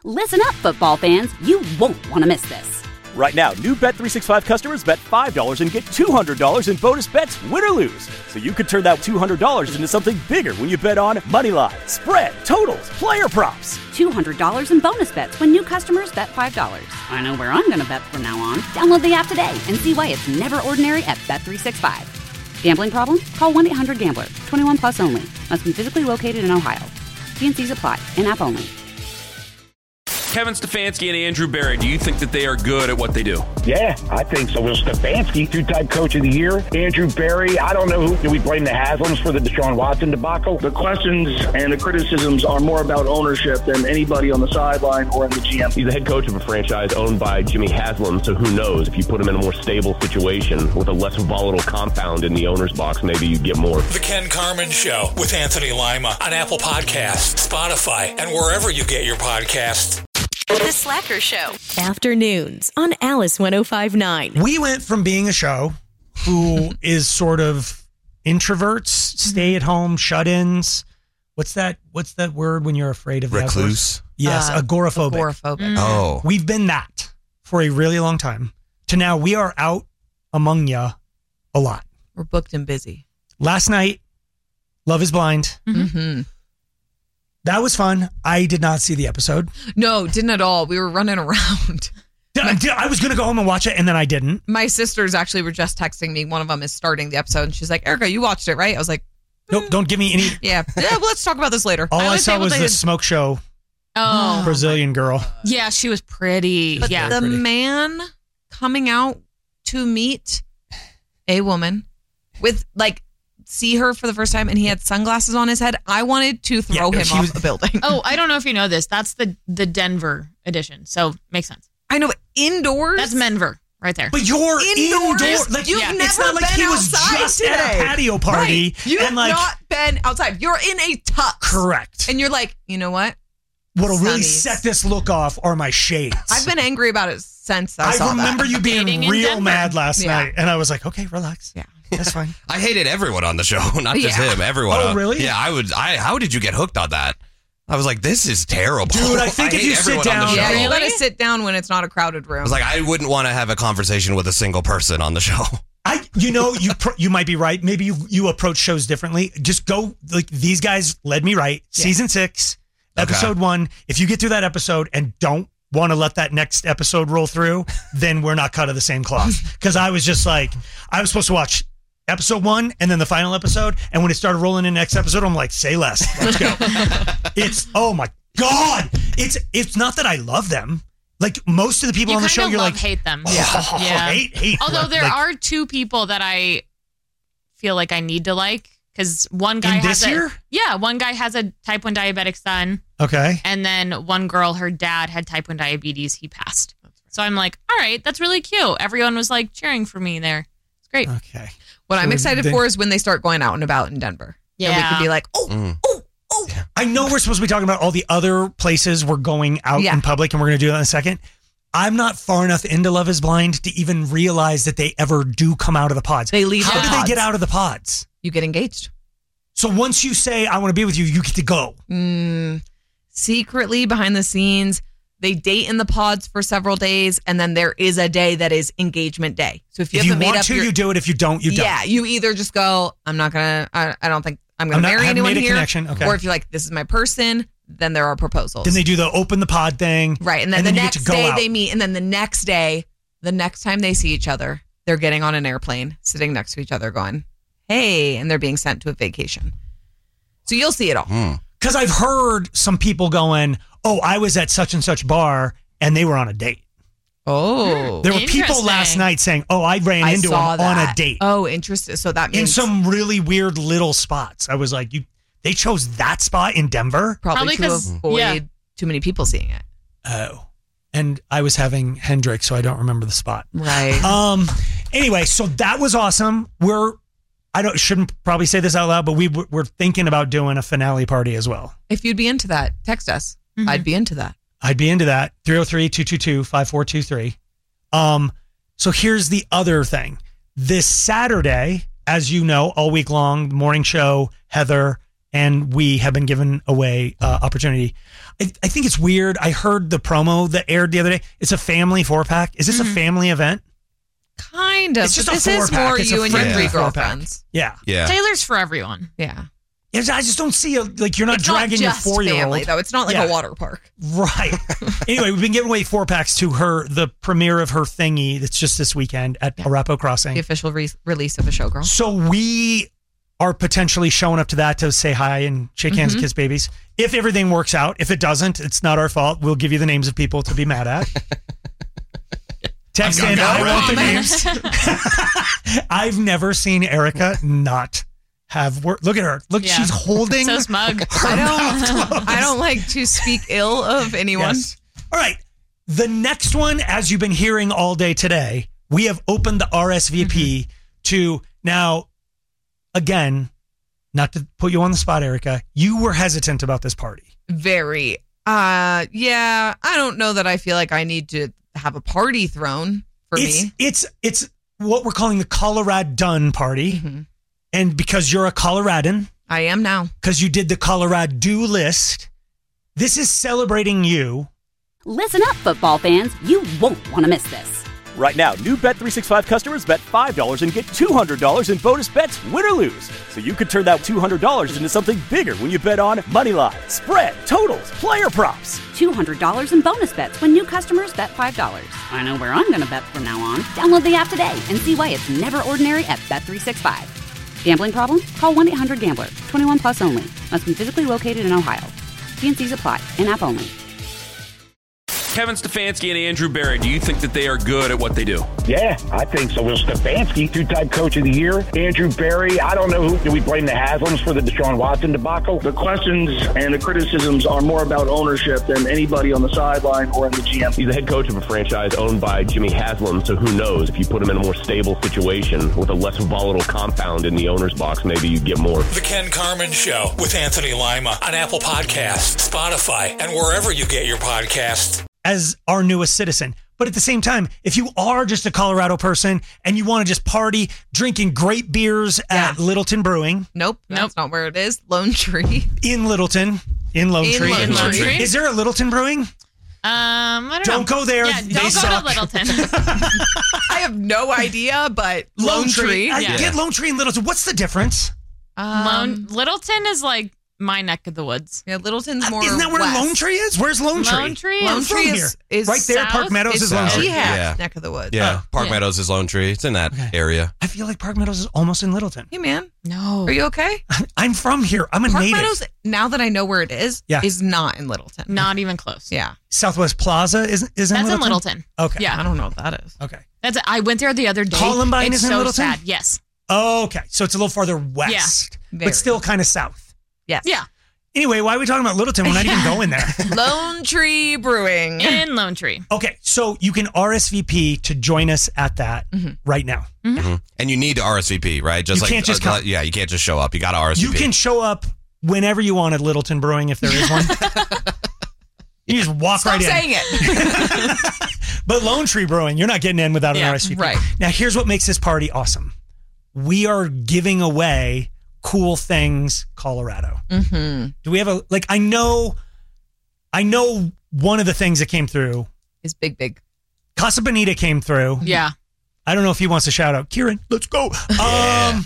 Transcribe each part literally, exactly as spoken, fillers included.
Listen up, football fans. You won't want to miss this. Right now, new Bet three sixty-five customers bet five dollars and get two hundred dollars in bonus bets, win or lose. So you could turn that two hundred dollars into something bigger when you bet on money line, spread, totals, player props. two hundred dollars in bonus bets when new customers bet five dollars. I know where I'm going to bet from now on. Download the app today and see why it's never ordinary at Bet three sixty-five. Gambling problem? Call one eight hundred gambler. twenty-one plus only. Must be physically located in Ohio. T and C's apply. In-app only. Kevin Stefanski and Andrew Berry, do you think that they are good at what they do? Yeah, I think so. Well, Stefanski, two-time coach of the year. Andrew Berry, I don't know who. Do we blame the Haslams for the Deshaun Watson debacle? The questions and the criticisms are more about ownership than anybody on the sideline or in the G M. He's the head coach of a franchise owned by Jimmy Haslam, so who knows? If you put him in a more stable situation with a less volatile compound in the owner's box, maybe you get more. The Ken Carman Show with Anthony Lima on Apple Podcasts, Spotify, and wherever you get your podcasts. The Slacker Show. Afternoons on Alice one oh five point nine. We went from being a show who is sort of introverts, stay at home, shut-ins. What's that? What's that word when you're afraid of recluse? That yes, uh, agoraphobic. Agoraphobic. Mm. Oh, we've been that for a really long time. To now, we are out among ya a lot. We're booked and busy. Last night, Love is Blind. Mm-hmm. That was fun. I did not see the episode. No, didn't at all. We were running around. My, I was going to go home and watch it, and then I didn't. My sisters actually were just texting me. One of them is starting the episode, and she's like, Erica, you watched it, right? I was like, nope, don't give me any. Yeah, yeah. Well, let's talk about this later. All I, I saw was the smoke show. Oh. Brazilian girl. Yeah, she was pretty. But yeah. the pretty. man coming out to meet a woman with, like, see her for the first time and he had sunglasses on his head, I wanted to throw yeah, him off was, the building. Oh, I don't know if you know this. That's the the Denver edition. So makes sense. I know, but indoors? That's Menver right there. But you're indoors. indoors. Like, You've yeah. never It's not like been he was outside just today. at a patio party. Right. You've and like, not been outside. You're in a tux. Correct. And you're like, you know what? What'll really set this look off are my shades. I've been angry about it since I, I saw remember that. you being real mad last yeah. night. And I was like, okay, relax. Yeah. That's fine. I hated everyone on the show, not just yeah. him. Everyone. Oh, on, really? Yeah, I would. I. How did you get hooked on that? I was like, this is terrible. Dude, I think I if you sit down, yeah, really? you gotta sit down when it's not a crowded room. I was like, I wouldn't want to have a conversation with a single person on the show. I, you know, you pro- you might be right. Maybe you you approach shows differently. Just go like these guys led me right. Yeah. Season six, episode okay. one. If you get through that episode and don't want to let that next episode roll through, then we're not cut of the same cloth. Because I was just like, I was supposed to watch episode one and then the final episode, and when it started rolling in the next episode, I'm like, say less, let's go. It's oh my god, it's it's not that I love them. Like most of the people you on the show, love, you're like, hate them. Oh, Yeah, yeah. hate, hate. Although like, there are two people that I feel like I need to like, because one guy in has this a year? yeah, one guy has a type one diabetic son. Okay, and then one girl, her dad had type one diabetes. He passed. So I'm like, all right, that's really cute. Everyone was like cheering for me there. It's great. Okay. What so I'm excited they, for is when they start going out and about in Denver. Yeah. And we could be like, oh, mm. oh, oh. I know we're supposed to be talking about all the other places we're going out yeah. in public, and we're going to do that in a second. I'm not far enough into Love is Blind to even realize that they ever do come out of the pods. They leave How the do pods. they get out of the pods? You get engaged. So once you say, I want to be with you, you get to go. Mm, secretly, behind the scenes, they date in the pods for several days, and then there is a day that is engagement day. So if you if haven't you made want up to, your, you do it. If you don't, you don't. Yeah, you either just go, I'm not going to, I I don't think I'm going to marry I anyone made a here. Connection. Okay. Or if you're like, this is my person, then there are proposals. Then they do the open the pod thing. Right. And then, and the then next you get to go day out. they meet. And then the next day, the next time they see each other, they're getting on an airplane, sitting next to each other going, hey, and they're being sent to a vacation. So you'll see it all. Because I've heard some people going, oh, I was at such and such bar and they were on a date. Oh. There were people last night saying, oh, I ran I into him saw that. on a date. Oh, interesting. So that means in some really weird little spots. I was like, you. They chose that spot in Denver? Probably, Probably to avoid yeah. too many people seeing it. Oh. And I was having Hendrix, so I don't remember the spot. Right. Um. Anyway, so that was awesome. We're, I don't shouldn't probably say this out loud, but we we're thinking about doing a finale party as well. If you'd be into that, text us. Mm-hmm. I'd be into that. I'd be into that. three oh three, two two two, five four two three. Um, so here's the other thing. This Saturday, as you know, all week long, morning show, Heather and we have been given away uh, opportunity. I, I think it's weird. I heard the promo that aired the other day. It's a family four pack. Is this mm-hmm. a family event? Kind of. It's just but a this four is pack. more It's you a and your friendly three four pack. girlfriends. Yeah. Yeah. Taylor's for everyone. Yeah. I just don't see a, like you're not It's dragging not your just four year old. family, though. It's not like Yeah. a water park. Right. Anyway, we've been giving away four packs to her, the premiere of her thingy that's just this weekend at Arapahoe Crossing. The official re- release of the Showgirl. So we are potentially showing up to that to say hi and shake hands Mhm. and kiss babies. If everything works out, if it doesn't, it's not our fault. We'll give you the names of people to be mad at. Text in, I want the names. I've never seen Erica not have work. Look at her. Look, Yeah. she's holding. So smug. her I mouth don't. closed. I don't like to speak ill of anyone. Yes. All right. The next one, as you've been hearing all day today, we have opened the R S V P Mm-hmm. to now, again, not to put you on the spot, Erica, you were hesitant about this party. Very. Uh, yeah. I don't know that I feel like I need to have a party thrown for it's, me. It's it's what we're calling the Colorado Done party. Mm-hmm. And because you're a Coloradan, I am now. Because you did the Colorado Do list, this is celebrating you. Listen up, football fans. You won't want to miss this. Right now, new Bet three sixty-five customers bet five dollars and get two hundred dollars in bonus bets, win or lose. So you could turn that two hundred dollars into something bigger when you bet on money line, spread, totals, player props. two hundred dollars in bonus bets when new customers bet five dollars. I know where I'm going to bet from now on. Download the app today and see why it's never ordinary at Bet three sixty-five. Gambling problem? Call one eight hundred gambler. twenty-one plus only. Must be physically located in Ohio. T and C's apply. In-app only. Kevin Stefanski and Andrew Berry, do you think that they are good at what they do? Yeah, I think so. Will Stefanski, two-time coach of the year. Andrew Berry, I don't know who. Do we blame the Haslams for the Deshaun Watson debacle? The questions and the criticisms are more about ownership than anybody on the sideline or in the G M. He's the head coach of a franchise owned by Jimmy Haslam, so who knows? If you put him in a more stable situation with a less volatile compound in the owner's box, maybe you get more. The Ken Carman Show with Anthony Lima on Apple Podcasts, Spotify, and wherever you get your podcasts. As our newest citizen. But at the same time, if you are just a Colorado person and you want to just party drinking great beers Yeah. at Littleton Brewing. Nope, that's not where it is. Lone Tree. In Littleton. In Lone In Tree. Lone Lone Tree. Is there a Littleton Brewing? Um, I don't, Don't know. go there. Yeah, They don't go suck. to Littleton. I have no idea, but Lone, Tree. I Yeah. get Lone Tree and Littleton. What's the difference? Um, Lone, Littleton is like my neck of the woods. Yeah, Littleton's more. Isn't that where west. Lone Tree is? Where's Lone Tree? Lone Tree I'm Lone from Tree here. is, is right there. Park south. Meadows It's is Lone Tree. Jihad's Yeah. neck of the woods. Yeah, Oh. Park Yeah. Meadows is Lone Tree. It's in that area. I feel like Park Meadows is almost in Littleton. Hey, man. No. Are you okay? I'm from here. I'm a Park native. Meadows, now that I know where it is, Yeah. is not in Littleton. Not even close. Yeah. Southwest Plaza is, is in That's Littleton? in Littleton. Okay. Yeah. I don't know what that is. Okay. That's. I went there the other day. Columbine it's is in so Littleton? sad. Yes. Okay. So it's a little farther west, Very. but still kind of south. Yes. Yeah. Anyway, why are we talking about Littleton? We're not even going there. Lone Tree Brewing. In Lone Tree. Okay, so you can R S V P to join us at that right now. Mm-hmm. And you need to R S V P, right? Just You like can't just uh, come. yeah, you can't just show up. You got to R S V P. You can show up whenever you want at Littleton Brewing if there is one. You just walk Stop right saying in. it. But Lone Tree Brewing, you're not getting in without an Yeah, R S V P. right. Now, here's what makes this party awesome. We are giving away Cool Things Colorado. Mm-hmm. Do we have a, like, I know, I know one of the things that came through Is big, big. Casa Bonita came through. Yeah. I don't know if he wants to shout out. Kieran, let's go. Um,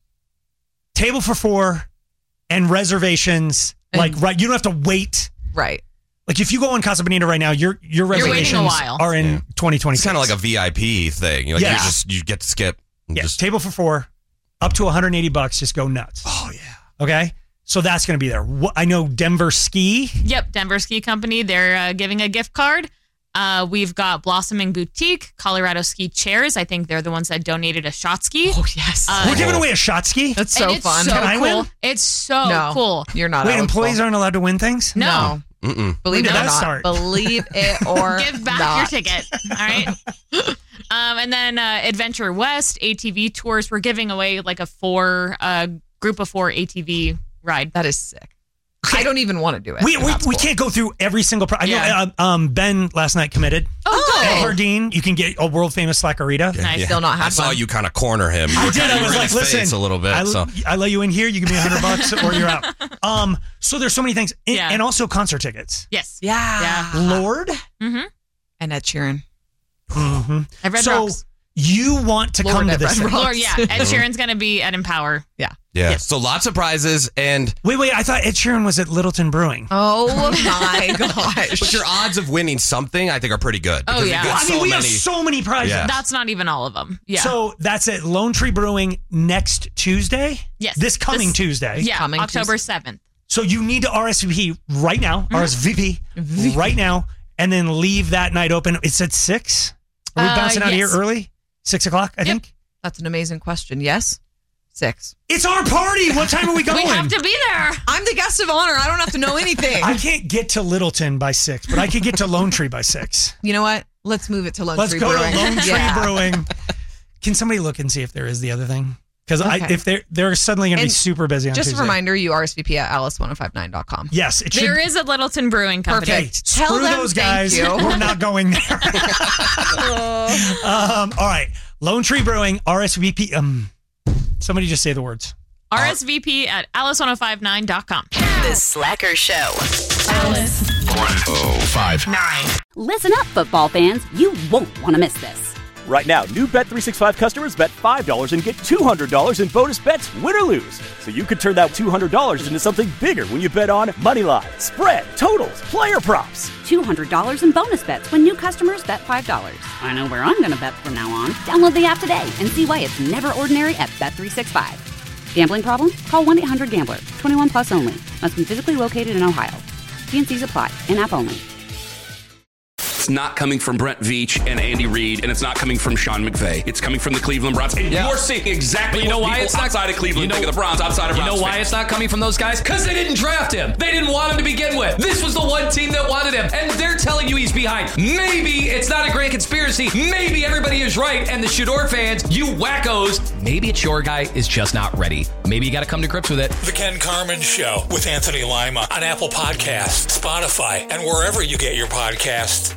table for four and reservations. Like, right, you don't have to wait. Right. Like, if you go on Casa Bonita right now, your your You're waiting a reservations while. are in Yeah. twenty twenty. It's kind of like a V I P thing. Like Yeah. you just you get to skip. and yeah, just- table for four, up to one hundred eighty bucks. Just go nuts. oh yeah. Okay, so that's going to be there. Wh- I know Denver Ski. Yep. Denver Ski Company. They're uh, giving a gift card. Uh, we've got Blossoming Boutique, Colorado Ski Chairs. I think they're the ones that donated a shot ski. Oh, yes. Uh, We're giving away a shot ski. That's so and it's fun. So Can I cool. win? It's so no, cool. You're not Wait, eligible. employees aren't allowed to win things? No. Mm-mm. Believe When it did or that not. start? Believe it or Give back not. your ticket. All right. um, and then uh, Adventure West A T V tours. We're giving away like a four uh, group of four A T V ride. That is sick. I don't even want to do it. We we, That's we cool. can't go through every single. Pro- I Yeah. know uh, um, Ben last night committed. Oh Oh, At Hardin, you can get a world famous Slackerita. And I still not have I saw one. you kind of corner him. You I were did. kinda- I you was were in like, his listen, face a little bit. I, so I let you in here. You give me a hundred bucks, or you're out. Um, so there's so many things, and, Yeah. and also concert tickets. Yes. Yeah. Lord, Mm-hmm. And Ed Sheeran. mm-hmm. At Red so Rocks. you want to Lord come to at this? Red thing. Rocks. Lord, yeah. Ed Sheeran's going to be at Empower. Yeah. yeah, Yes. so lots of prizes, and Wait, wait. I thought Ed Sheeran was at Littleton Brewing. Oh my gosh. but your odds of winning something, I think, are pretty good. Oh, because yeah. you get I mean, so we many. have so many prizes. Yeah. That's not even all of them. Yeah. So that's at Lone Tree Brewing next Tuesday. yes. This coming This- Tuesday. Yeah. Coming October Tuesday. seventh. So you need to R S V P right now. Mm-hmm. R S V P right now, and then leave that night open. It's at six. Are we Uh, bouncing out of here yes. early? Six o'clock, I think. That's an amazing question. Yes? Six. It's our party. What time are we going? We have to be there. I'm the guest of honor. I don't have to know anything. I can't get to Littleton by six, but I could get to Lone Tree by six. You know what? Let's move it to Lone Let's Tree go Brewing. to Lone Tree Yeah. Brewing. Can somebody look and see if there is the other thing? Because Okay. if they're they're suddenly going to be And super busy on Just Tuesday. a reminder, you R S V P at alice ten fifty-nine dot com. Yes, it should. There is a Littleton Brewing Company. Perfect. Screw Tell them those thank guys. you. We're not going there. um, all right, Lone Tree Brewing, R S V P. Um, somebody just say the words. R S V P at alice ten fifty-nine dot com. The Slacker Show. Alice. one oh five Nine. Listen up, football fans. You won't want to miss this. Right now, new Bet three sixty-five customers bet five dollars and get two hundred dollars in bonus bets, win or lose. So you could turn that two hundred dollars into something bigger when you bet on money line, spread, totals, player props. two hundred dollars in bonus bets when new customers bet five dollars. I know where I'm going to bet from now on. Download the app today and see why it's never ordinary at Bet three sixty-five. Gambling problem? Call one eight hundred gambler. twenty-one plus only. Must be physically located in Ohio. T N Cs apply. In-app only. It's not coming from Brent Veach and Andy Reid, and it's not coming from Sean McVay. It's coming from the Cleveland Browns. And Yeah. you're seeing exactly But you know what why people it's not- outside of Cleveland you know- think of the Browns, outside of You Browns know why fans. it's not coming from those guys? Because they didn't draft him. They didn't want him to begin with. This was the one team that wanted him, and they're telling you he's behind. Maybe it's not a grand conspiracy. Maybe everybody is right, and the Shador fans, you wackos, maybe it's your guy is just not ready. Maybe you got to come to grips with it. The Ken Carmen Show with Anthony Lima on Apple Podcasts, Spotify, and wherever you get your podcasts.